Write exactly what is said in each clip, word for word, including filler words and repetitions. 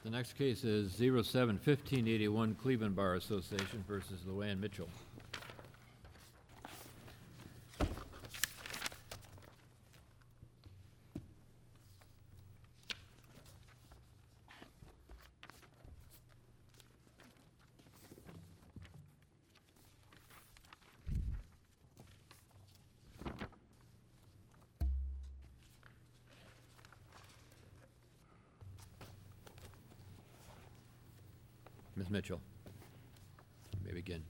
The next case is zero seven fifteen eighty-one Cleveland Bar Association versus Luann Mitchell. Miz Mitchell, you may begin.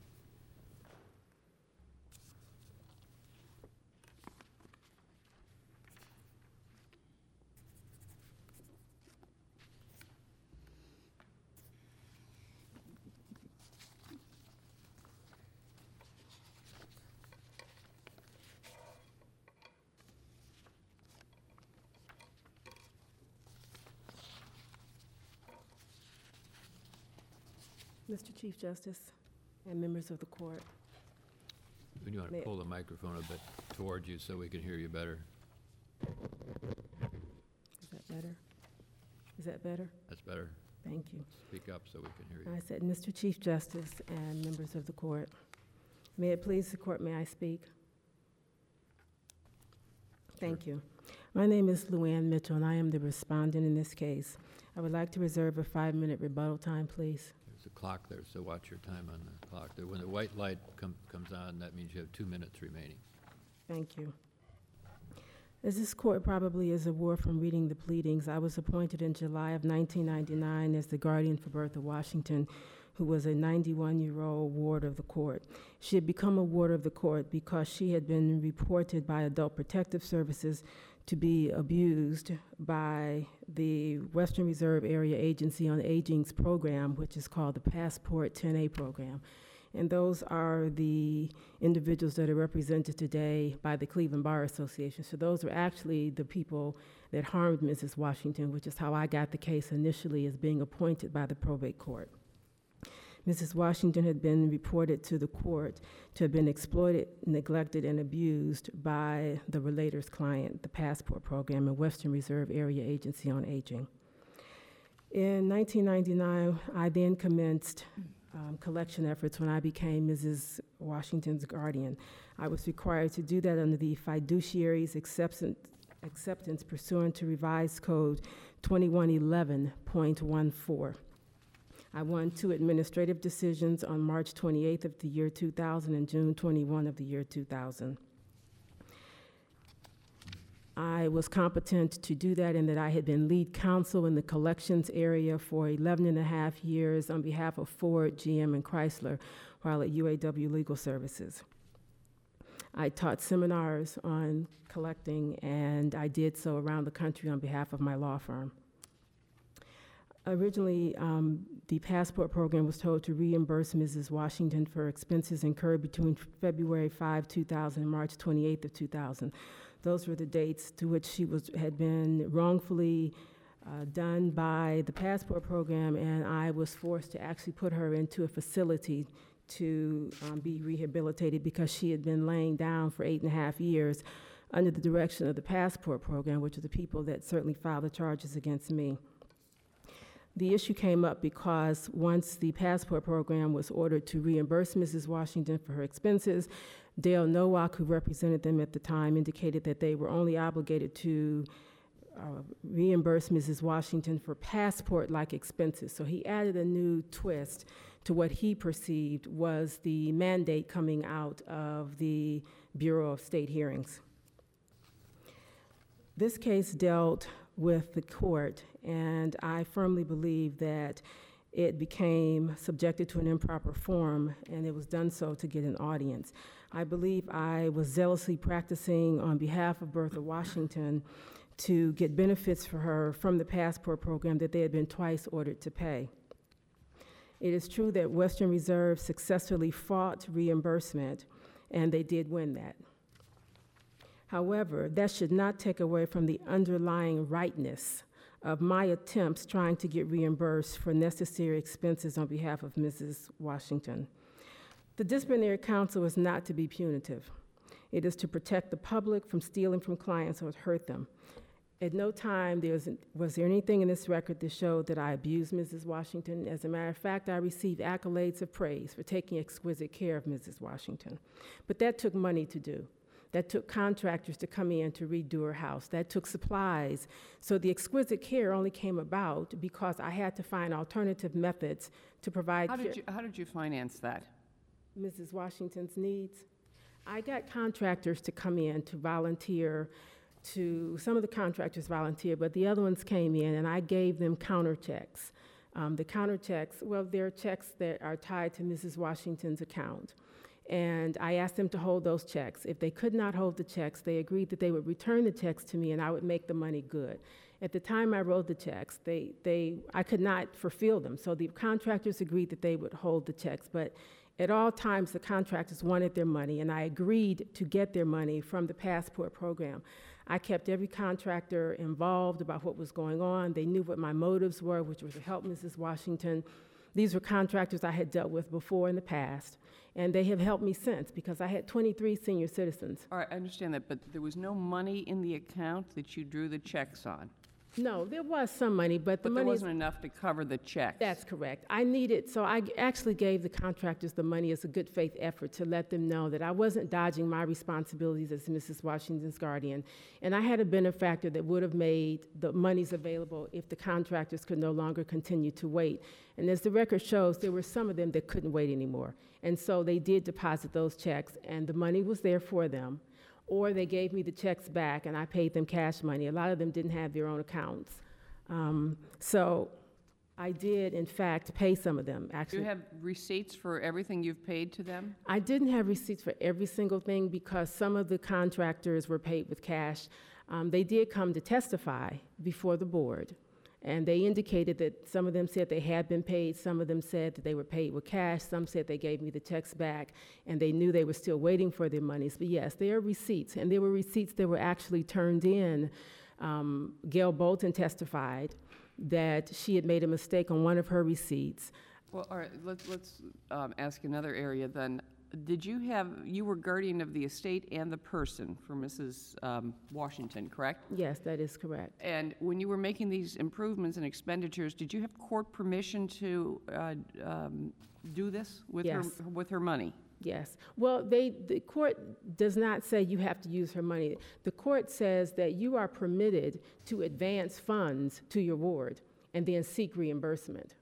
Mister Chief Justice and members of the court. You want to May- pull the microphone a bit towards you so we can hear you better. Is that better? Is that better? That's better. Thank you. Speak up so we can hear you. I said, Mister Chief Justice and members of the court, may it please the court, may I speak? Thank you. My name is Luann Mitchell, and I am the respondent in this case. I would like to reserve a five-minute rebuttal time, please. There's a clock there, so watch your time on the clock. There, when the white light com comes on, that means you have two minutes remaining. Thank you. As this court probably is aware from reading the pleadings, I was appointed in July of nineteen ninety-nine as the guardian for Bertha Washington, who was a ninety-one-year-old ward of the court. She had become a ward of the court because she had been reported by Adult Protective Services to be abused by the Western Reserve Area Agency on Aging's program, which is called the Passport ten A program. And those are the individuals that are represented today by the Cleveland Bar Association. So those are actually the people that harmed Missus Washington, which is how I got the case initially as being appointed by the probate court. Missus Washington had been reported to the court to have been exploited, neglected, and abused by the relator's client, the Passport program, and Western Reserve Area Agency on Aging. In nineteen ninety-nine, I then commenced um, collection efforts when I became Missus Washington's guardian. I was required to do that under the fiduciary's acceptance, acceptance pursuant to revised code twenty-one eleven point one four. I won two administrative decisions on March twenty-eighth of the year two thousand and June twenty-first of the year two thousand. I was competent to do that in that I had been lead counsel in the collections area for eleven and a half years on behalf of Ford, G M, and Chrysler while at U A W Legal Services. I taught seminars on collecting, and I did so around the country on behalf of my law firm. Originally, um, the Passport program was told to reimburse Missus Washington for expenses incurred between February fifth, two thousand and March twenty-eighth of two thousand. Those were the dates to which she was had been wrongfully uh, done by the Passport program, and I was forced to actually put her into a facility to um, be rehabilitated because she had been laying down for eight and a half years under the direction of the Passport program, which are the people that certainly filed the charges against me. The issue came up because once the Passport program was ordered to reimburse Missus Washington for her expenses, Dale Nowak, who represented them at the time, indicated that they were only obligated to uh, reimburse Missus Washington for passport-like expenses. So he added a new twist to what he perceived was the mandate coming out of the Bureau of State Hearings. This case dealt with the court, and I firmly believe that it became subjected to an improper form, and it was done so to get an audience. I believe I was zealously practicing on behalf of Bertha Washington to get benefits for her from the Passport program that they had been twice ordered to pay. It is true that Western Reserve successfully fought reimbursement, and they did win that. However, that should not take away from the underlying rightness of my attempts trying to get reimbursed for necessary expenses on behalf of Missus Washington. The disciplinary counsel is not to be punitive. It is to protect the public from stealing from clients or hurt them. At no time there was, was there anything in this record that showed that I abused Missus Washington. As a matter of fact, I received accolades of praise for taking exquisite care of Missus Washington. But that took money to do. That took contractors to come in to redo her house. That took supplies. So the exquisite care only came about because I had to find alternative methods to provide How care. did you, how did you finance that? Missus Washington's needs. I got contractors to come in to volunteer, to, some of the contractors volunteered, but the other ones came in and I gave them counter checks. Um, the counter checks, well, they're checks that are tied to Missus Washington's account. And I asked them to hold those checks. If they could not hold the checks, they agreed that they would return the checks to me and I would make the money good. At the time I wrote the checks, they, they, I could not fulfill them. So the contractors agreed that they would hold the checks. But at all times, the contractors wanted their money, and I agreed to get their money from the Passport program. I kept every contractor involved about what was going on. They knew what my motives were, which was to help Missus Washington. These were contractors I had dealt with before in the past, and they have helped me since because I had twenty-three senior citizens. All right, I understand that, but there was no money in the account that you drew the checks on. No, there was some money, but the But there money is- wasn't enough to cover the checks. That's correct. I needed, so I g- actually gave the contractors the money as a good faith effort to let them know that I wasn't dodging my responsibilities as Missus Washington's guardian. And I had a benefactor that would have made the monies available if the contractors could no longer continue to wait. And as the record shows, there were some of them that couldn't wait anymore. And so they did deposit those checks, and the money was there for them. Or they gave me the checks back and I paid them cash money. A lot of them didn't have their own accounts. Um, so I did, in fact, pay some of them, Do actually. you have receipts for everything you've paid to them? I didn't have receipts for every single thing because some of the contractors were paid with cash. Um, they did come to testify before the board, and they indicated that some of them said they had been paid, some of them said that they were paid with cash, some said they gave me the checks back, and they knew they were still waiting for their monies. But yes, there are receipts, and there were receipts that were actually turned in. Um, Gail Bolton testified that she had made a mistake on one of her receipts. Well, all right, let's, let's um, ask another area then. Did you have, you were guardian of the estate and the person for Missus Um, Washington, correct? Yes, that is correct. And when you were making these improvements and expenditures, did you have court permission to uh, um, do this with her, Yes. with her money? Yes. Well, they, the court does not say you have to use her money. The court says that you are permitted to advance funds to your ward and then seek reimbursement.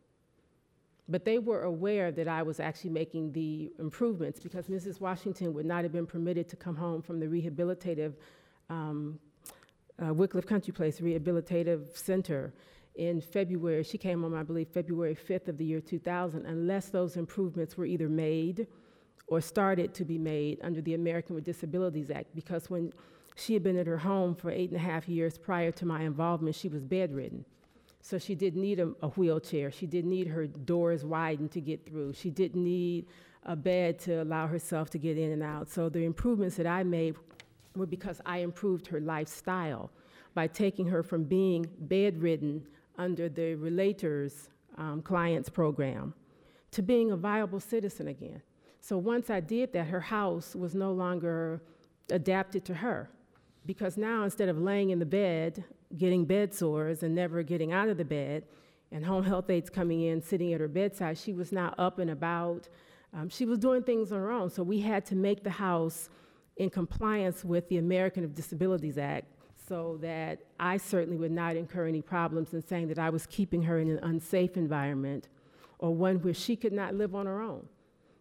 But they were aware that I was actually making the improvements because Missus Washington would not have been permitted to come home from the rehabilitative, um, uh, Wycliffe Country Place Rehabilitative Center in February. She came home, I believe, February fifth of the year two thousand, unless those improvements were either made or started to be made under the American with Disabilities Act, because when she had been at her home for eight and a half years prior to my involvement, she was bedridden. So she didn't need a, a wheelchair. She didn't need her doors widened to get through. She didn't need a bed to allow herself to get in and out. So the improvements that I made were because I improved her lifestyle by taking her from being bedridden under the Relators um, Clients Program to being a viable citizen again. So once I did that, her house was no longer adapted to her, because now instead of laying in the bed, getting bed sores and never getting out of the bed, and home health aides coming in, sitting at her bedside, she was now up and about. Um, she was doing things on her own. So we had to make the house in compliance with the American with Disabilities Act so that I certainly would not incur any problems in saying that I was keeping her in an unsafe environment or one where she could not live on her own.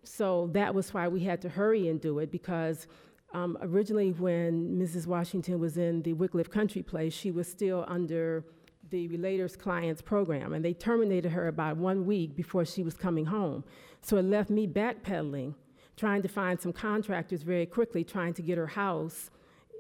So that was why we had to hurry and do it, because Um, originally, when Missus Washington was in the Wycliffe Country Place, she was still under the Relators Clients Program, and they terminated her about one week before she was coming home. So it left me backpedaling, trying to find some contractors very quickly, trying to get her house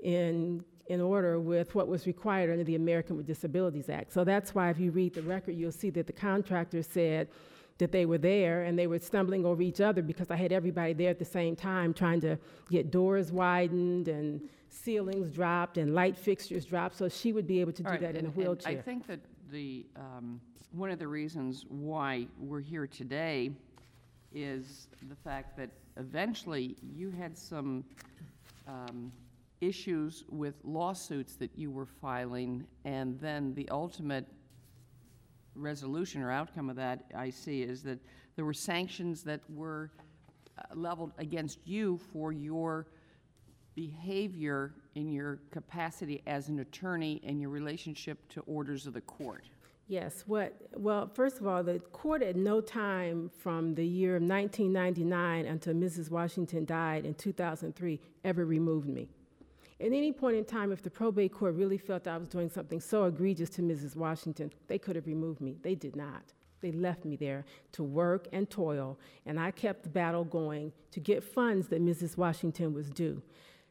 in, in order with what was required under the American with Disabilities Act. So that's why if you read the record, you'll see that the contractor said that they were there, and they were stumbling over each other because I had everybody there at the same time trying to get doors widened and ceilings dropped and light fixtures dropped, so she would be able to do All right, that in and- a wheelchair. and I think that the, um, one of the reasons why we're here today is the fact that eventually you had some um, issues with lawsuits that you were filing, and then the ultimate resolution or outcome of that, I see, is that there were sanctions that were uh, leveled against you for your behavior in your capacity as an attorney and your relationship to orders of the court. Yes, what, well, first of all, the court at no time from the year of nineteen ninety-nine until Missus Washington died in two thousand three ever removed me. At any point in time, if the probate court really felt I was doing something so egregious to Missus Washington, they could have removed me. They did not. They left me there to work and toil, and I kept the battle going to get funds that Missus Washington was due.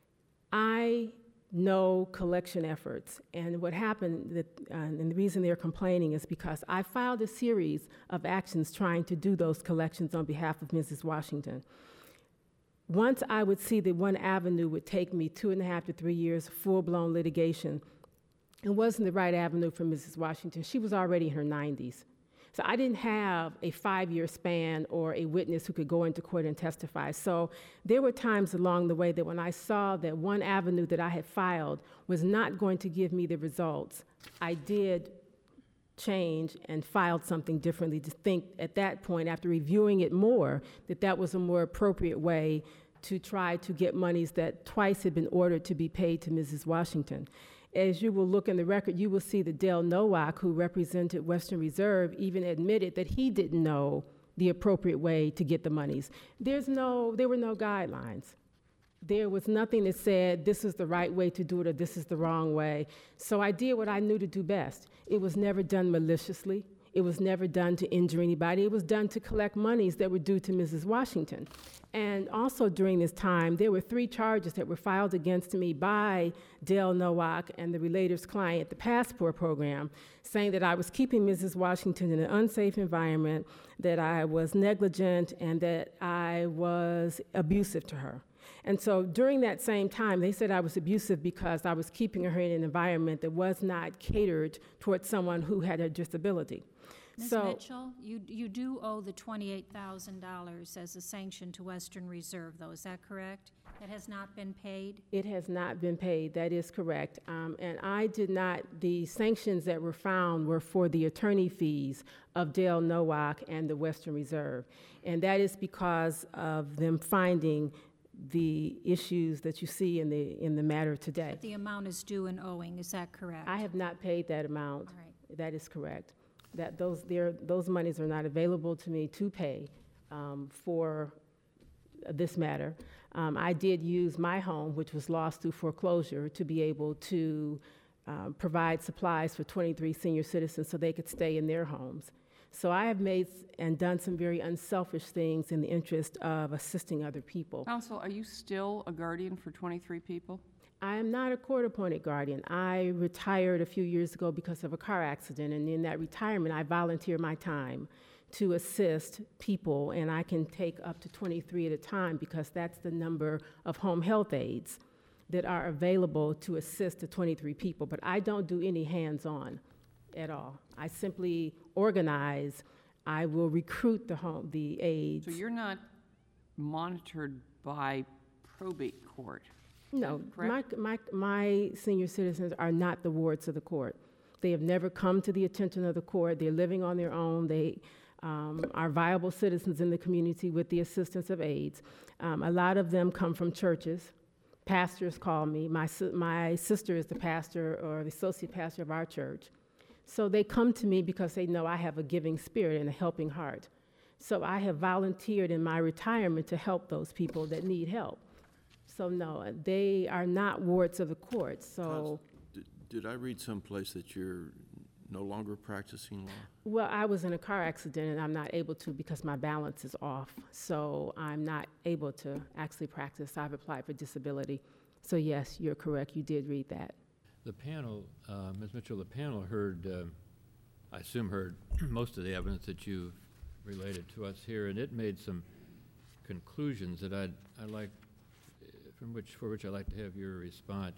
I know collection efforts, and what happened, that, uh, and the reason they're complaining is because I filed a series of actions trying to do those collections on behalf of Missus Washington. Once I would see that one avenue would take me two and a half to three years full-blown litigation, it wasn't the right avenue for Missus Washington. She was already in her nineties. So I didn't have a five-year span or a witness who could go into court and testify. So there were times along the way that when I saw that one avenue that I had filed was not going to give me the results, I did change and filed something differently to think at that point, after reviewing it more, that that was a more appropriate way to try to get monies that twice had been ordered to be paid to Missus Washington. As you will look in the record, you will see that Dale Nowak, who represented Western Reserve, even admitted that he didn't know the appropriate way to get the monies. There's no, there were no guidelines. There was nothing that said this is the right way to do it or this is the wrong way. So I did what I knew to do best. It was never done maliciously. It was never done to injure anybody. It was done to collect monies that were due to Missus Washington. And also during this time, there were three charges that were filed against me by Dale Nowak and the relator's client, the Passport Program, saying that I was keeping Missus Washington in an unsafe environment, that I was negligent, and that I was abusive to her. And so during that same time, they said I was abusive because I was keeping her in an environment that was not catered towards someone who had a disability. Miz So, Mitchell, you, you do owe the twenty-eight thousand dollars as a sanction to Western Reserve, though, is that correct? That has not been paid? it has not been paid, that is correct. Um, and I did not, the sanctions that were found were for the attorney fees of Dale Nowak and the Western Reserve. And that is because of them finding the issues that you see in the, in the matter today. But the amount is due and owing, is that correct? I have not paid that amount. All right. That is correct. That those, there, those monies are not available to me to pay um, for this matter. Um, I did use my home, which was lost through foreclosure, to be able to um, provide supplies for twenty-three senior citizens so they could stay in their homes. So I have made s- and done some very unselfish things in the interest of assisting other people. Counsel, are you still a guardian for twenty-three people? I am not a court-appointed guardian. I retired a few years ago because of a car accident, and in that retirement, I volunteer my time to assist people, and I can take up to twenty-three at a time because that's the number of home health aides that are available to assist the twenty-three people. But I don't do any hands-on at all. I simply organize. I will recruit the home, the aides. So you're not monitored by probate court? No, my, correct? my, my senior citizens are not the wards of the court. They have never come to the attention of the court. They're living on their own. They um, are viable citizens in the community with the assistance of aides. Um, a lot of them come from churches. Pastors call me. My, si- my sister is the pastor or the associate pastor of our church. So they come to me because they know I have a giving spirit and a helping heart. So I have volunteered in my retirement to help those people that need help. So no, they are not wards of the court, so, Cons- did- Did I read someplace that you're no longer practicing law? well, I was in a car accident and I'm not able to because my balance is off. So I'm not able to actually practice. I've applied for disability. So yes, you're correct, you did read that. The panel, uh, Miz Mitchell, the panel heard, um, I assume heard most of the evidence that you've related to us here, and it made some conclusions that I'd, I'd like, from which, for which I'd like to have your response.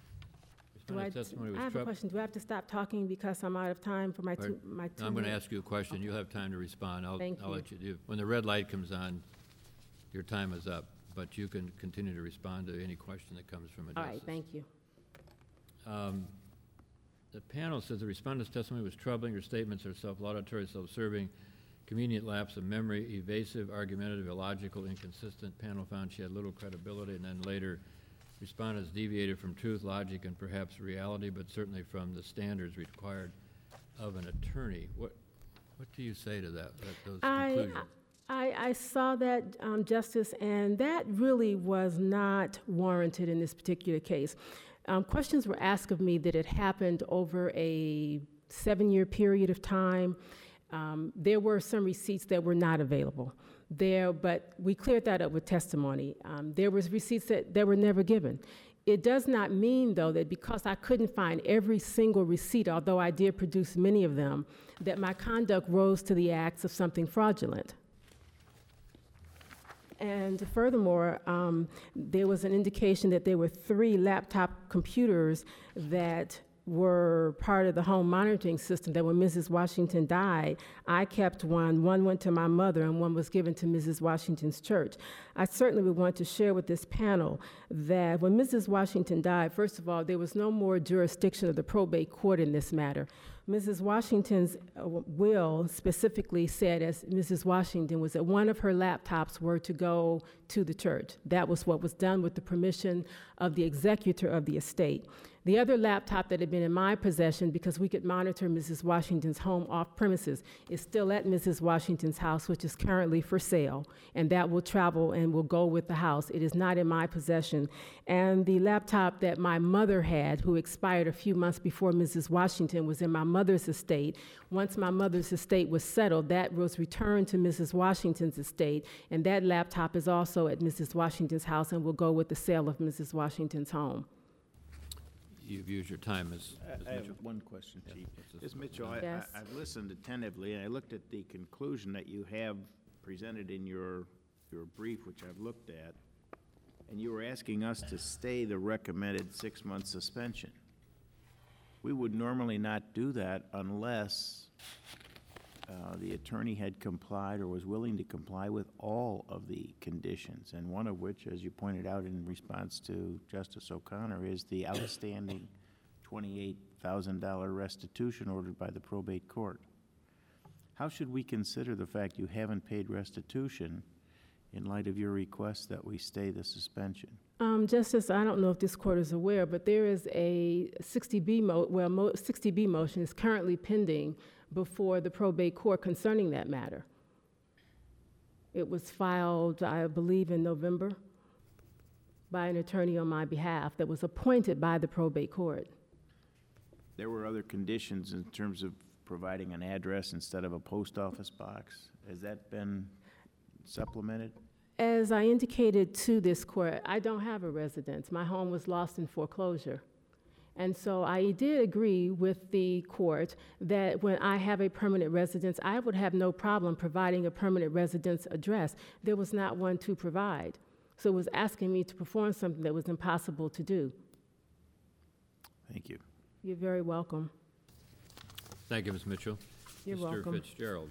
Do I, Respondent's testimony was I have a trou- question. Do I have to stop talking because I'm out of time for my two, Pardon? my two No, I'm going to minutes? ask you a question. You'll have time to respond. I'll, Thank I'll you. let you do. When the red light comes on, your time is up. but you can continue to respond to any question that comes from a All justice. right, thank you. Um, The panel says the respondent's testimony was troubling. Her statements are self-laudatory, self-serving, convenient lapse of memory, evasive, argumentative, illogical, inconsistent. Panel found she had little credibility, and then later respondents deviated from truth, logic, and perhaps reality, but certainly from the standards required of an attorney. What what do you say to that, that those I, conclusions? I, I saw that, um, Justice, and that really was not warranted in this particular case. Um, questions were asked of me that it happened over a seven-year period of time. Um, there were some receipts that were not available there, but we cleared that up with testimony. Um, there was receipts that, that were never given. It does not mean, though, that because I couldn't find every single receipt, although I did produce many of them, that my conduct rose to the acts of something fraudulent. And furthermore, um, there was an indication that there were three laptop computers that were part of the home monitoring system that when Missus Washington died, I kept one. One went to my mother and one was given to Missus Washington's church. I certainly would want to share with this panel that when Missus Washington died, first of all, there was no more jurisdiction of the probate court in this matter. Missus Washington's uh, will specifically said, as Missus Washington, was that one of her laptops were to go to the church. That was what was done with the permission of the executor of the estate. The other laptop that had been in my possession, because we could monitor Missus Washington's home off premises, is still at Missus Washington's house, which is currently for sale, and that will travel and will go with the house. It is not in my possession. And the laptop that my mother had, who expired a few months before Missus Washington, was in my mother's estate. Once my mother's estate was settled, that was returned to Missus Washington's estate, and that laptop is also at Missus Washington's house and will go with the sale of Missus Washington's home. You've used your time, Miz Miz I I have Mitchell. one question, Yeah, Chief. what's this? Miz Mitchell, I- Yes. I- I've listened attentively, and I looked at the conclusion that you have presented in your, your brief, which I've looked at, and you were asking us to stay the recommended six-month suspension. We would normally not do that unless uh, the attorney had complied or was willing to comply with all of the conditions, and one of which, as you pointed out in response to Justice O'Connor, is the outstanding twenty-eight thousand dollar restitution ordered by the probate court. How should we consider the fact you haven't paid restitution in light of your request that we stay the suspension? Um, Justice, I don't know if this court is aware, but there is a sixty B mo, well, mo, sixty B motion is currently pending before the probate court concerning that matter. It was filed, I believe, in November by an attorney on my behalf that was appointed by the probate court. There were other conditions in terms of providing an address instead of a post office box. Has that been supplemented? As I indicated to this court, I don't have a residence. My home was lost in foreclosure. And so I did agree with the court that when I have a permanent residence, I would have no problem providing a permanent residence address. There was not one to provide. So it was asking me to perform something that was impossible to do. Thank you. You're very welcome. Thank you, Miz Mitchell. You're welcome. Mister Fitzgerald.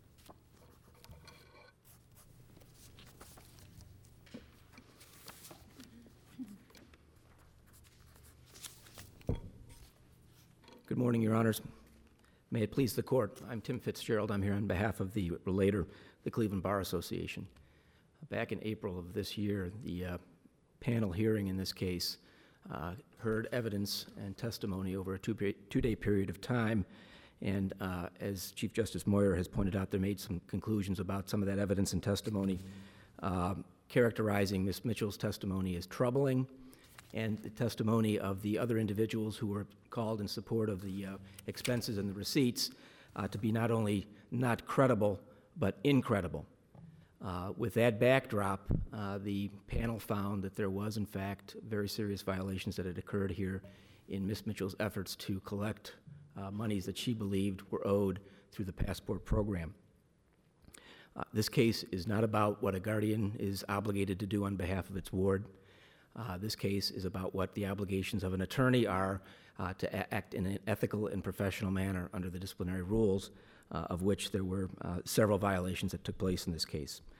Good morning, Your Honors. May it please the Court, I'm Tim Fitzgerald. I'm here on behalf of the relator, the Cleveland Bar Association. Back in April of this year, the uh, panel hearing in this case uh, heard evidence and testimony over a two pe- two-day period of time, and uh, as Chief Justice Moyer has pointed out, they made some conclusions about some of that evidence and testimony, uh, characterizing Miz Mitchell's testimony as troubling, and the testimony of the other individuals who were called in support of the uh, expenses and the receipts uh, to be not only not credible, but incredible. Uh, with that backdrop, uh, the panel found that there was, in fact, very serious violations that had occurred here in Miz Mitchell's efforts to collect uh, monies that she believed were owed through the passport program. Uh, this case is not about what a guardian is obligated to do on behalf of its ward. Uh, this case is about what the obligations of an attorney are uh, to a- act in an ethical and professional manner under the disciplinary rules, uh, of which there were uh, several violations that took place in this case.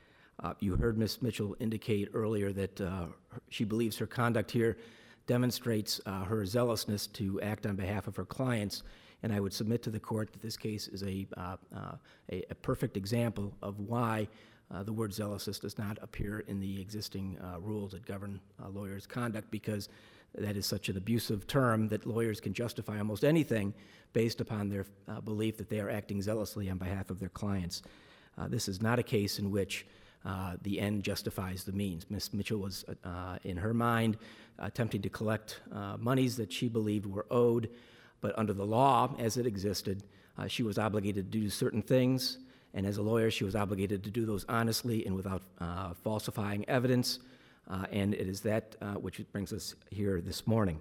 Uh, You heard Miz Mitchell indicate earlier that uh, her- she believes her conduct here demonstrates uh, her zealousness to act on behalf of her clients, and I would submit to the court that this case is a, uh, uh, a, a perfect example of why uh, the word zealousness does not appear in the existing uh, rules that govern uh, lawyers' conduct, because that is such an abusive term that lawyers can justify almost anything based upon their uh, belief that they are acting zealously on behalf of their clients. Uh, this is not a case in which uh, the end justifies the means. Miz Mitchell was, uh, in her mind, attempting to collect uh, monies that she believed were owed, but under the law as it existed, uh, she was obligated to do certain things, and as a lawyer, she was obligated to do those honestly and without uh, falsifying evidence, uh, and it is that uh, which brings us here this morning.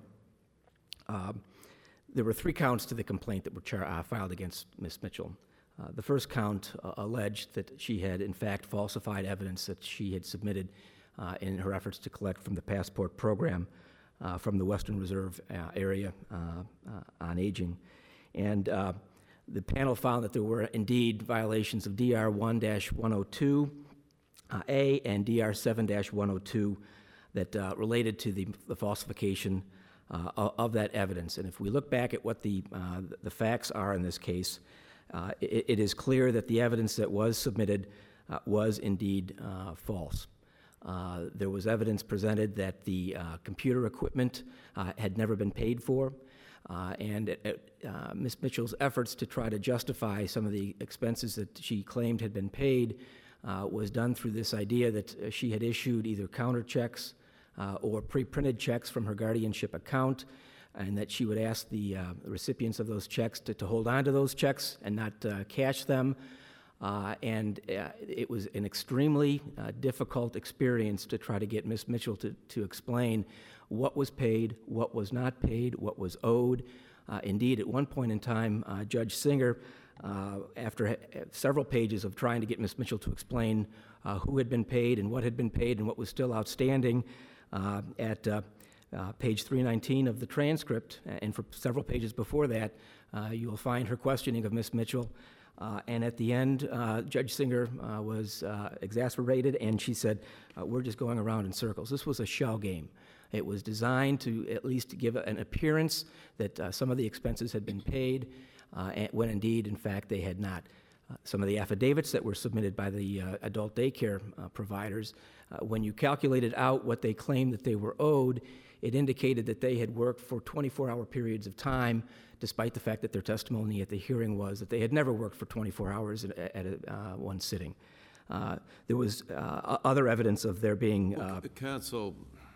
Um, there were three counts to the complaint that were char- uh, filed against Miz Mitchell. Uh, the first count uh, alleged that she had, in fact, falsified evidence that she had submitted uh, in her efforts to collect from the passport program uh, from the Western Reserve uh, area uh, uh, on aging. And uh, the panel found that there were indeed violations of D R one dash one oh two uh, A and D R seven dash one oh two that uh, related to the, the falsification uh, of, of that evidence. And if we look back at what the, uh, the facts are in this case, uh, it, it is clear that the evidence that was submitted uh, was indeed uh, false. Uh, there was evidence presented that the uh, computer equipment uh, had never been paid for, uh, and uh, Miz Mitchell's efforts to try to justify some of the expenses that she claimed had been paid uh, was done through this idea that uh, she had issued either counter checks uh, or pre-printed checks from her guardianship account, and that she would ask the uh, recipients of those checks to, to hold on to those checks and not uh, cash them. Uh, and uh, it was an extremely uh, difficult experience to try to get Miz Mitchell to, to explain what was paid, what was not paid, what was owed. Uh, indeed, at one point in time, uh, Judge Singer, uh, after ha- several pages of trying to get Miz Mitchell to explain uh, who had been paid and what had been paid and what was still outstanding, uh, at uh, uh, page three nineteen of the transcript, and for several pages before that, uh, you will find her questioning of Miz Mitchell. Uh, and at the end, uh, Judge Singer uh, was uh, exasperated, and she said, uh, we're just going around in circles. This was a shell game. It was designed to at least give an appearance that uh, some of the expenses had been paid, uh, and when indeed, in fact, they had not. Uh, some of the affidavits that were submitted by the uh, adult daycare uh, providers, uh, when you calculated out what they claimed that they were owed, it indicated that they had worked for twenty-four hour periods of time, despite the fact that their testimony at the hearing was that they had never worked for twenty-four hours at, at a, uh, one sitting. Uh, there was uh, other evidence of there being... Uh, Well, Counsel,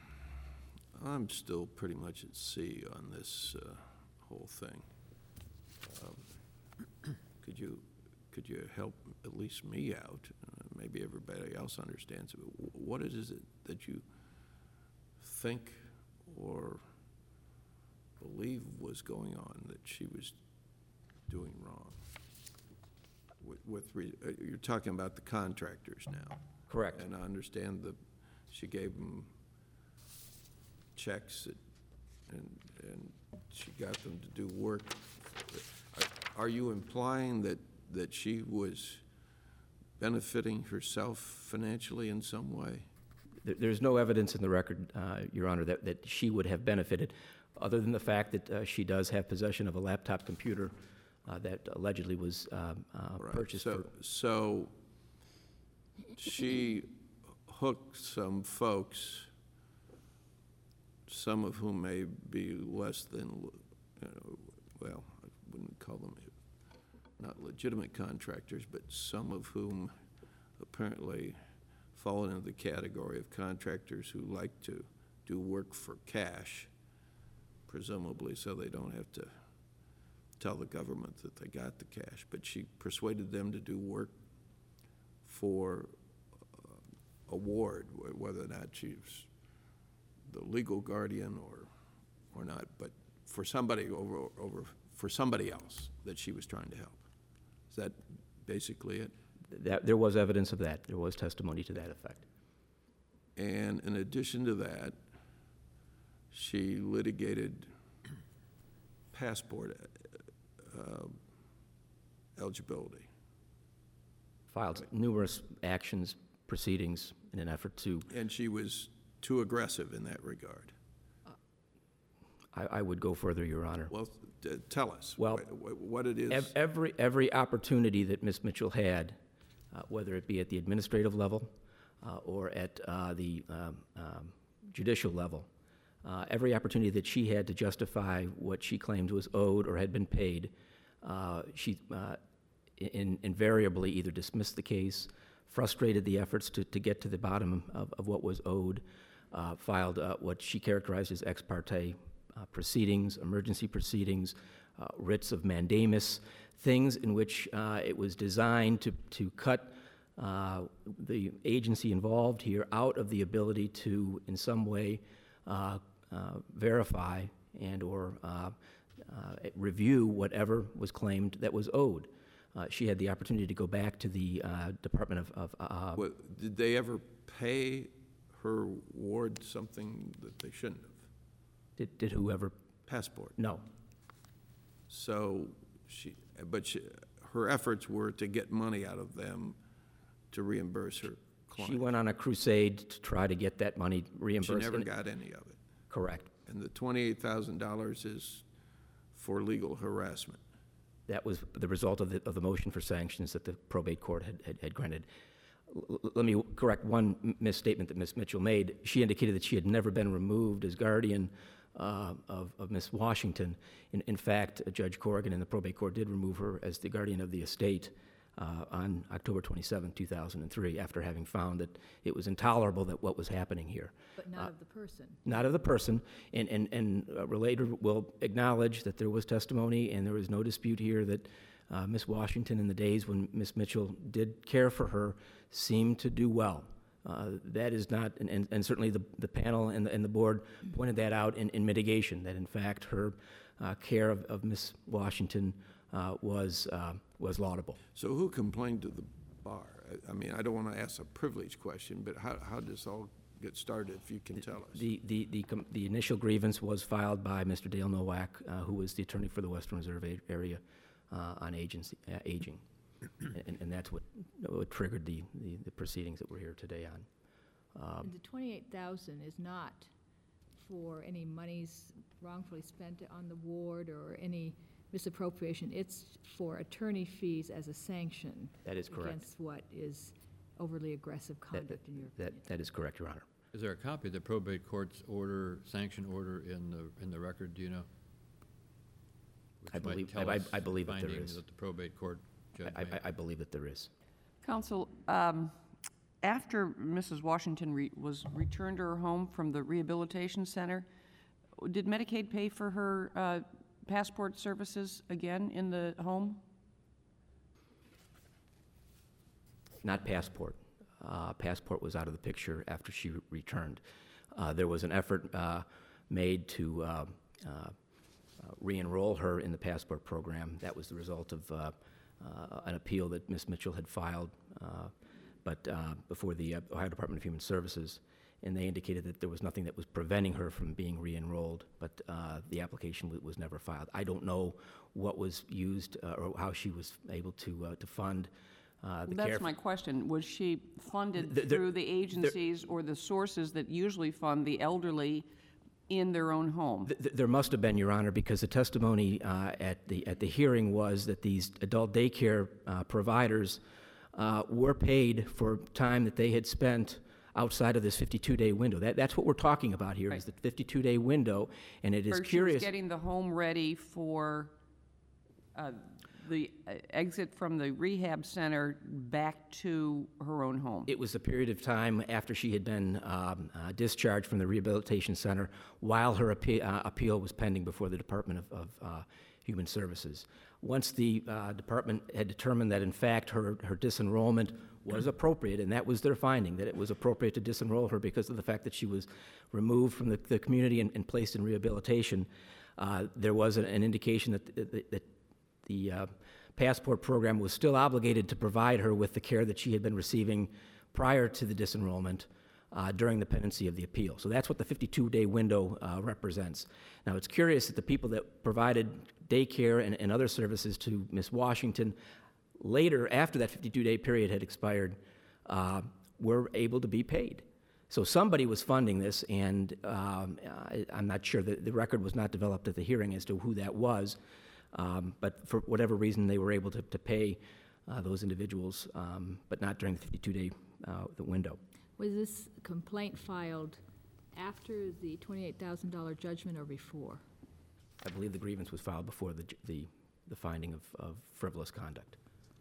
I'm still pretty much at sea on this uh, whole thing. Um, Could you, could you help at least me out? Uh, Maybe everybody else understands it. What is it that you think or believe was going on that she was doing wrong? With, with re, uh, you're talking about the contractors now. Correct. And I understand that she gave them checks that, and, and she got them to do work. Are, are you implying that, that she was benefiting herself financially in some way? There- There's no evidence in the record, uh, Your Honor, that, that she would have benefited, other than the fact that uh, she does have possession of a laptop computer uh, that allegedly was um, uh, Right. purchased So, for... so she hooked some folks, some of whom may be less than, you know, well, I wouldn't call them not legitimate contractors, but some of whom apparently fall into the category of contractors who like to do work for cash, presumably so they don't have to tell the government that they got the cash. But she persuaded them to do work for uh, award, wh- whether or not she's the legal guardian or or not, but for somebody over over for somebody else that she was trying to help. Is that basically it? That, there was evidence of that. There was testimony to that effect. And in addition to that, she litigated passport uh, eligibility. Filed numerous actions proceedings in an effort to, And she was too aggressive in that regard. I, I would go further, Your Honor. Well, t- tell us Well, wh- wh- what it is. Ev- Every, every opportunity that Miz Mitchell had, uh, whether it be at the administrative level uh, or at uh, the um, um, judicial level, uh, every opportunity that she had to justify what she claimed was owed or had been paid, uh, she uh, in, invariably either dismissed the case, frustrated the efforts to, to get to the bottom of, of what was owed, uh, filed uh, what she characterized as ex parte uh, proceedings, emergency proceedings, uh, writs of mandamus, things in which uh, it was designed to, to cut uh, the agency involved here out of the ability to, in some way, uh, uh, verify and or uh, uh, review whatever was claimed that was owed. Uh, she had the opportunity to go back to the uh, Department of, of uh, What- Did they ever pay her ward something that they shouldn't have? did, did whoever, Passport. no. So she, but she, her efforts were to get money out of them to reimburse her client. She went on a crusade to try to get that money She reimbursed. never and- got any of it. Correct. And the twenty-eight thousand dollars is for legal harassment. That was the result of the, of the motion for sanctions that the probate court had, had, had granted. L- l- Let me correct one m- misstatement that Miz Mitchell made. She indicated that she had never been removed as guardian uh, of, of Miss Washington. In, in fact, Judge Corrigan in the probate court did remove her as the guardian of the estate uh, on October twenty-seventh, two thousand three, after having found that it was intolerable that what was happening here. But not of the person. Not of the person, and, and, and a relator will acknowledge that there was testimony, and there was no dispute here that uh, Miss Washington, in the days when Miss Mitchell did care for her, seemed to do well. Uh, that is not, and, and, and certainly the, the panel and the, and the board pointed that out in, in mitigation, that in fact her uh, care of, of Miss Washington uh, was, uh, was laudable. So who complained to the bar? I, I mean, I don't want to ask a privilege question, but how, how does this all get started, if you can tell us? The, the, the, com- the initial grievance was filed by Mister Dale Nowak, uh, who was the attorney for the Western Reserve a- area uh, on agency, uh, aging. and, and that's what, what triggered the, the, the proceedings that we're here today on. Um, And the twenty-eight thousand is not for any monies wrongfully spent on the ward or any misappropriation. It's for attorney fees as a sanction That is correct. against what is overly aggressive That, conduct, in your that, opinion. that is correct, Your Honor. Is there a copy of the probate court's order, sanction order in the, in the record, do you know? I Which might believe- tell I- I- us I believe that there findings is. that the probate court judge I, I, made. I believe that there is. Counsel, um, after Missus Washington re- was returned to her home from the rehabilitation center, did Medicaid pay for her uh, passport services again in the home? Not Passport. Uh, Passport was out of the picture after she re- returned. Uh, there was an effort uh, made to uh, uh, uh, re-enroll her in the Passport program. That was the result of uh, uh, an appeal that Miz Mitchell had filed, uh, but uh, before the uh, Ohio Department of Human Services, and they indicated that there was nothing that was preventing her from being re-enrolled, but uh, the application w- was never filed. I don't know what was used uh, or how she was able to uh, to fund uh, the care. That's my question. Was she funded Th- there- through the agencies or the sources that usually fund the elderly in their own home? Th- th- There must have been, Your Honor, because the testimony uh, at the, at the hearing was that these adult daycare uh, providers uh, were paid for time that they had spent outside of this fifty-two day window. That, that's what we're talking about here, is the fifty-two day window, and it is Or she was curious. getting the home ready for uh, the uh, exit from the rehab center back to her own home? It was a period of time after she had been um, uh, discharged from the rehabilitation center while her appe- uh, appeal was pending before the Department of, of uh, Human Services. Once the uh, department had determined that, in fact, her, her disenrollment was appropriate, and that was their finding, that it was appropriate to disenroll her because of the fact that she was removed from the, the community and, and placed in rehabilitation, uh, there was an, an indication that, that, that the uh, Passport program was still obligated to provide her with the care that she had been receiving prior to the disenrollment uh, during the pendency of the appeal. So that's what the fifty-two day window uh, represents. Now, it's curious that the people that provided daycare and, and other services to Miss Washington later, after that fifty-two day period had expired, uh, were able to be paid. So somebody was funding this, and um, I, I'm not sure, the, the record was not developed at the hearing as to who that was, um, but for whatever reason, they were able to, to pay uh, those individuals, um, but not during the fifty-two day uh, the window. Was this complaint filed after the twenty-eight thousand dollar judgment or before? I believe the grievance was filed before the, the, the finding of, of frivolous conduct.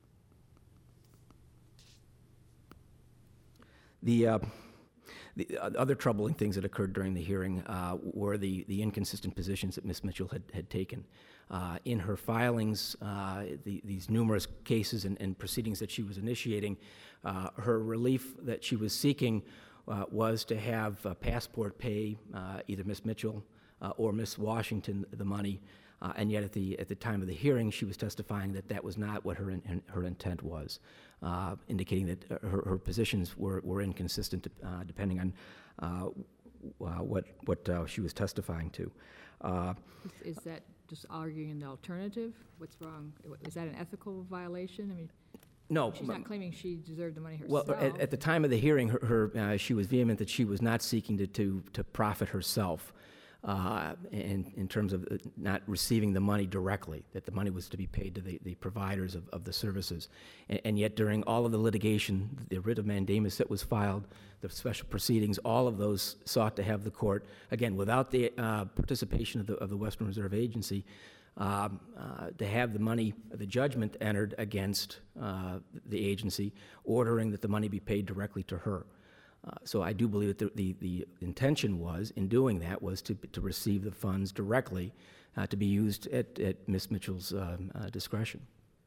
The, uh, the other troubling things that occurred during the hearing uh, were the, the inconsistent positions that Miz Mitchell had, had taken. Uh, in her filings, uh, the, these numerous cases and, and proceedings that she was initiating, uh, her relief that she was seeking uh, was to have uh, Passport pay uh, either Miz Mitchell uh, or Miz Washington the money, uh, and yet at the, at the time of the hearing, she was testifying that that was not what her, in, her intent was. Uh, indicating that her, her positions were, were inconsistent uh, depending on uh, uh, what, what uh, she was testifying to. Uh, Is, is that just arguing the alternative? What's wrong? Is that an ethical violation? I mean, no. she's not claiming she deserved the money herself. Well, at, at the time of the hearing, her, her uh, she was vehement that she was not seeking to, to, to profit herself. Uh, in, in terms of not receiving the money directly, that the money was to be paid to the, the providers of, of the services. And, and yet during all of the litigation, the writ of mandamus that was filed, the special proceedings, all of those sought to have the court, again, without the uh, participation of the, of the Western Reserve Agency, um, uh, to have the money, the judgment entered against uh, the agency, ordering that the money be paid directly to her. Uh, so I do believe that the, the, the intention was, in doing that, was to, to receive the funds directly uh, to be used at, at Miz Mitchell's um, uh, discretion.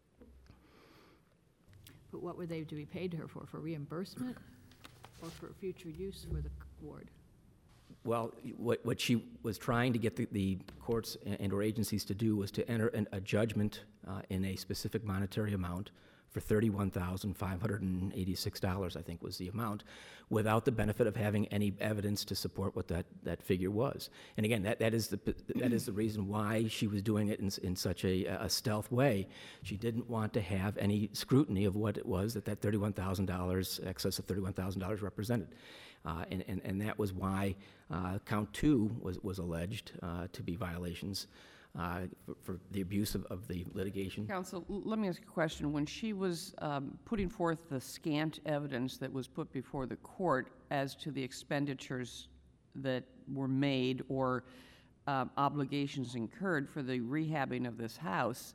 But what were they to be paid to her for? For reimbursement or for future use for the ward? Well, what, what she was trying to get the, the courts and or agencies to do was to enter an, a judgment uh, in a specific monetary amount for thirty-one thousand five hundred eighty-six dollars, I think was the amount, without the benefit of having any evidence to support what that, that figure was. And again, that, that, is the, that is the reason why she was doing it in, in such a, a stealth way. She didn't want to have any scrutiny of what it was that that thirty-one thousand dollars, excess of thirty-one thousand dollars represented. Uh, and, and, and that was why uh, count two was, was alleged uh, to be violations. Uh, for, for the abuse of, of the litigation. Counsel, l- let me ask a question. When she was um, putting forth the scant evidence that was put before the court as to the expenditures that were made or uh, obligations incurred for the rehabbing of this house,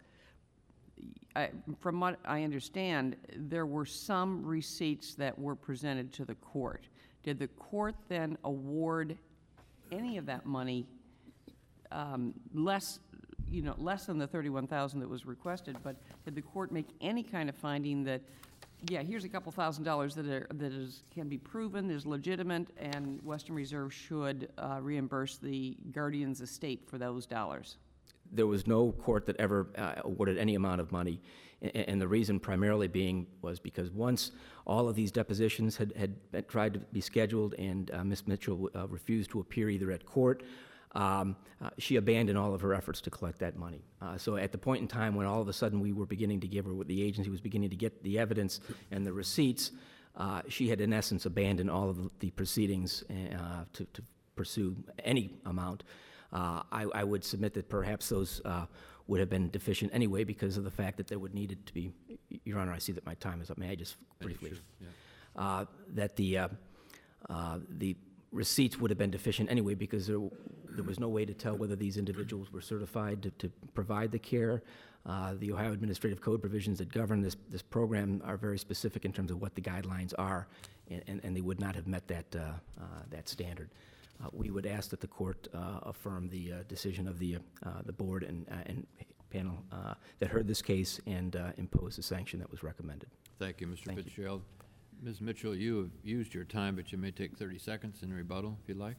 I, from what I understand, there were some receipts that were presented to the court. Did the court then award any of that money um, less, you know, less than the thirty-one thousand that was requested? But did the court make any kind of finding that, yeah, here's a couple thousand dollars that are, that is can be proven is legitimate, and Western Reserve should uh, reimburse the guardian's estate for those dollars? There was no court that ever uh, awarded any amount of money, and, and the reason primarily being was because once all of these depositions had, had been tried to be scheduled and uh, Miz Mitchell uh, refused to appear either at court, um, uh, she abandoned all of her efforts to collect that money. Uh, so at the point in time when all of a sudden we were beginning to give her, what the agency was beginning to get the evidence and the receipts, uh, she had in essence abandoned all of the proceedings uh, to, to pursue any amount. Uh, I, I would submit that perhaps those uh, would have been deficient anyway because of the fact that there would needed to be, Your Honor, I see that my time is up. May I just briefly? Sure, yeah. Uh, that the, uh, uh, the receipts would have been deficient anyway because there, there was no way to tell whether these individuals were certified to, to provide the care. Uh, the Ohio Administrative Code provisions that govern this, this program are very specific in terms of what the guidelines are, and, and, and they would not have met that, uh, uh, that standard. Uh, we would ask that the court uh, affirm the uh, decision of the, uh, the board and, uh, and panel uh, that heard this case and uh, impose the sanction that was recommended. Thank you, Mister Thank you. Fitzgerald. Miz Mitchell, you have used your time, but you may take thirty seconds in rebuttal, if you'd like.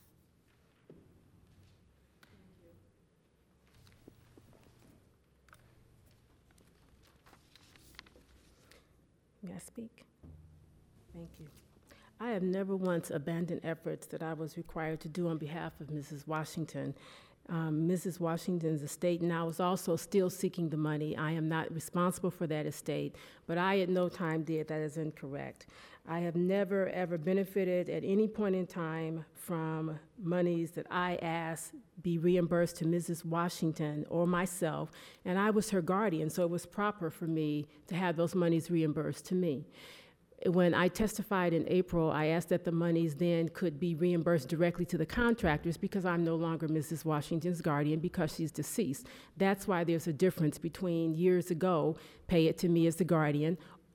May I speak? Thank you. I have never once abandoned efforts that I was required to do on behalf of Missus Washington, um, Missus Washington's estate, and I was also still seeking the money. I am not responsible for that estate, but I at no time did. That is incorrect. I have never, ever benefited at any point in time from monies that I asked be reimbursed to Missus Washington or myself, and I was her guardian, so it was proper for me to have those monies reimbursed to me. When I testified in April, I asked that the monies then could be reimbursed directly to the contractors because I'm no longer Missus Washington's guardian because she's deceased. That's why there's a difference between years ago, pay it to me as the guardian,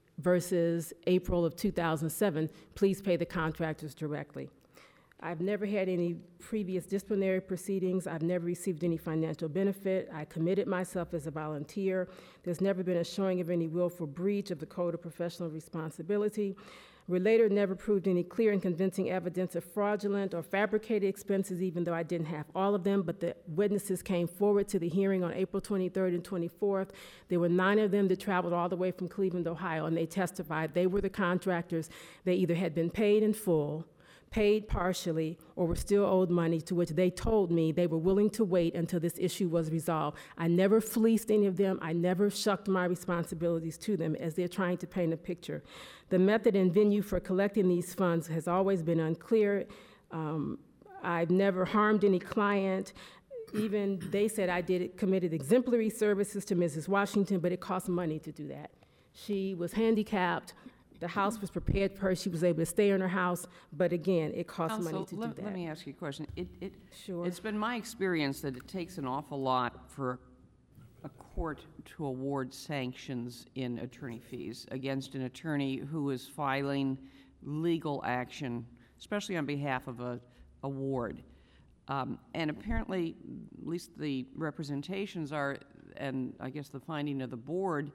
versus April of two thousand seven, please pay the contractors directly. I've never had any previous disciplinary proceedings. I've never received any financial benefit. I committed myself as a volunteer. There's never been a showing of any willful breach of the Code of Professional Responsibility. Relator never proved any clear and convincing evidence of fraudulent or fabricated expenses, even though I didn't have all of them, but the witnesses came forward to the hearing on April twenty-third and twenty-fourth. There were nine of them that traveled all the way from Cleveland, Ohio, and they testified they were the contractors. They either had been paid in full, paid partially, or were still owed money, to which they told me they were willing to wait until this issue was resolved. I never fleeced any of them. I never shucked my responsibilities to them as they're trying to paint a picture. The method and venue for collecting these funds has always been unclear. Um, I've never harmed any client. Even they said I did committed exemplary services to Missus Washington, but it cost money to do that. She was handicapped. The house was prepared for her. She was able to stay in her house, but again, it costs money Counsel, to let, do that. let me ask you a question. It, it, Sure. It's been my experience that it takes an awful lot for a court to award sanctions in attorney fees against an attorney who is filing legal action, especially on behalf of a, a ward. Um, and apparently, at least the representations are, and I guess the finding of the board,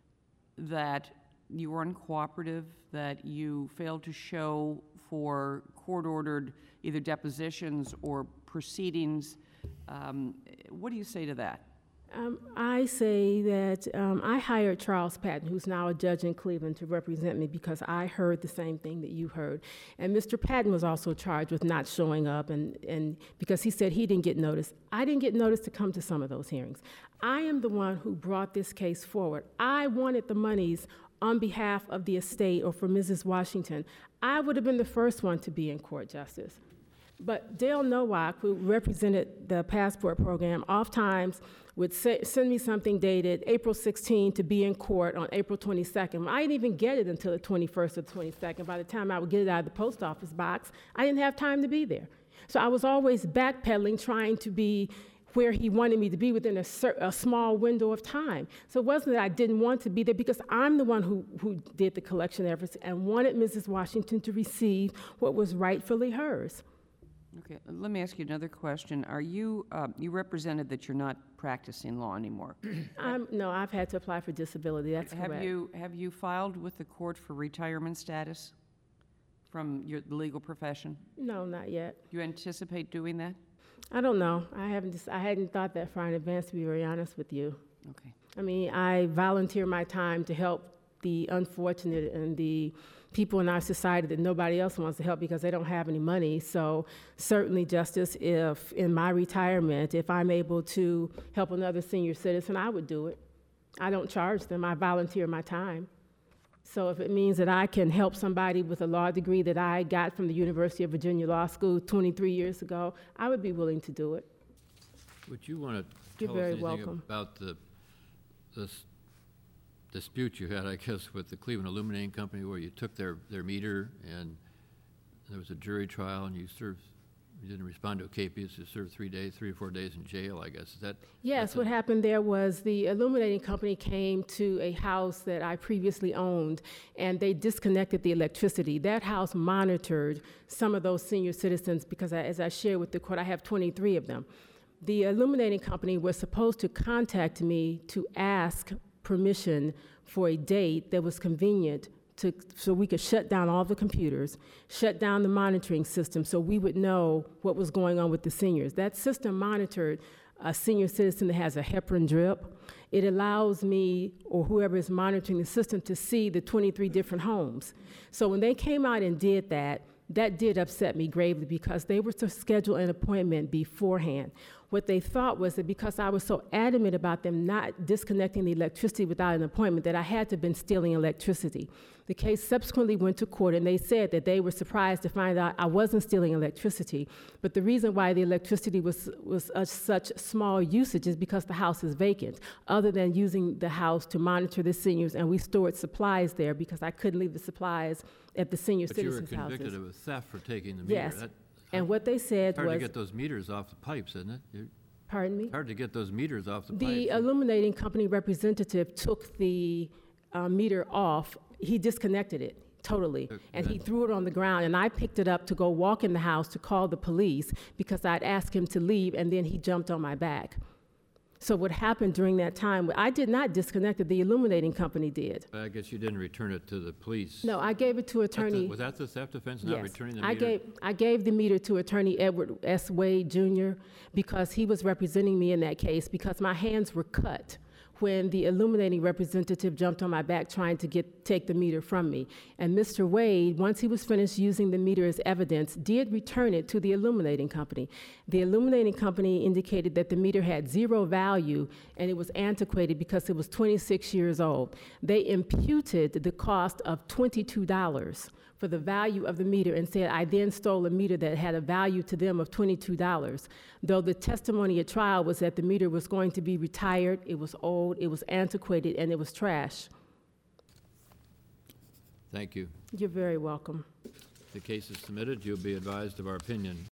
that you were uncooperative, that you failed to show for court-ordered either depositions or proceedings. Um, what do you say to that? Um, I say that um, I hired Charles Patton, who's now a judge in Cleveland, to represent me because I heard the same thing that you heard. And Mister Patton was also charged with not showing up, and, and because he said he didn't get notice. I didn't get notice to come to some of those hearings. I am the one who brought this case forward. I wanted the monies on behalf of the estate or for Missus Washington. I would have been the first one to be in court, Justice. But Dale Nowak, who represented the passport program, oftentimes would say, send me something dated April sixteenth to be in court on April twenty-second. I didn't even get it until the twenty-first or twenty-second. By the time I would get it out of the post office box, I didn't have time to be there. So I was always backpedaling, trying to be where he wanted me to be within a, cer- a small window of time. So it wasn't that I didn't want to be there, because I'm the one who, who did the collection efforts and wanted Missus Washington to receive what was rightfully hers. Okay, let me ask you another question. Are you, uh, you represented that you're not practicing law anymore. I'm, no, I've had to apply for disability, that's have correct. you Have you filed with the court for retirement status from your the legal profession? No, not yet. Do you anticipate doing that? I don't know. I haven't. Just, I hadn't thought that far in advance, to be very honest with you. Okay. I mean, I volunteer my time to help the unfortunate and the people in our society that nobody else wants to help because they don't have any money. So certainly, Justice, if in my retirement, if I'm able to help another senior citizen, I would do it. I don't charge them. I volunteer my time. So if it means that I can help somebody with a law degree that I got from the University of Virginia Law School twenty-three years ago, I would be willing to do it. Would you want to You're tell us very anything welcome. about the, this dispute you had, I guess, with the Cleveland Illuminating Company, where you took their, their meter and there was a jury trial and you served, you didn't respond to a K P S, you served three days, three or four days in jail, I guess. Is that? Yes, that's what a- happened there was the illuminating company came to a house that I previously owned, and they disconnected the electricity. That house monitored some of those senior citizens because, I, as I shared with the court, I have twenty-three of them. The illuminating company was supposed to contact me to ask permission for a date that was convenient to, so we could shut down all the computers, shut down the monitoring system so we would know what was going on with the seniors. That system monitored a senior citizen that has a heparin drip. It allows me or whoever is monitoring the system to see the twenty-three different homes. So when they came out and did that, that did upset me gravely because they were to schedule an appointment beforehand. What they thought was that because I was so adamant about them not disconnecting the electricity without an appointment, that I had to have been stealing electricity. The case subsequently went to court, and they said that they were surprised to find out I wasn't stealing electricity. But the reason why the electricity was, was uh, such small usage is because the house is vacant, other than using the house to monitor the seniors, and we stored supplies there because I couldn't leave the supplies at the senior But you were citizens' houses. convicted of a theft for taking the meter. Yes. That- And what they said It's hard to was, get those meters off the pipes, isn't it? You- pardon me? It's hard to get those meters off the The pipes. illuminating company representative took the uh, meter off. He disconnected it totally, Took and he that. threw it on the ground, and I picked it up to go walk in the house to call the police because I'd asked him to leave, and then he jumped on my back. So what happened during that time, I did not disconnect it, the illuminating company did. But I guess you didn't return it to the police. No, I gave it to That's a- attorney. Was that the theft offense, not Yes. returning the meter? I gave, I gave the meter to attorney Edward S. Wade Junior because he was representing me in that case because my hands were cut when the illuminating representative jumped on my back trying to get, take the meter from me. And Mister Wade, once he was finished using the meter as evidence, did return it to the illuminating company. The illuminating company indicated that the meter had zero value and it was antiquated because it was twenty-six years old. They imputed the cost of twenty-two dollars for the value of the meter and said I then stole a meter that had a value to them of twenty-two dollars. Though the testimony at trial was that the meter was going to be retired, it was old, it was antiquated, and it was trash. Thank you. You're very welcome. The case is submitted. You'll be advised of our opinion.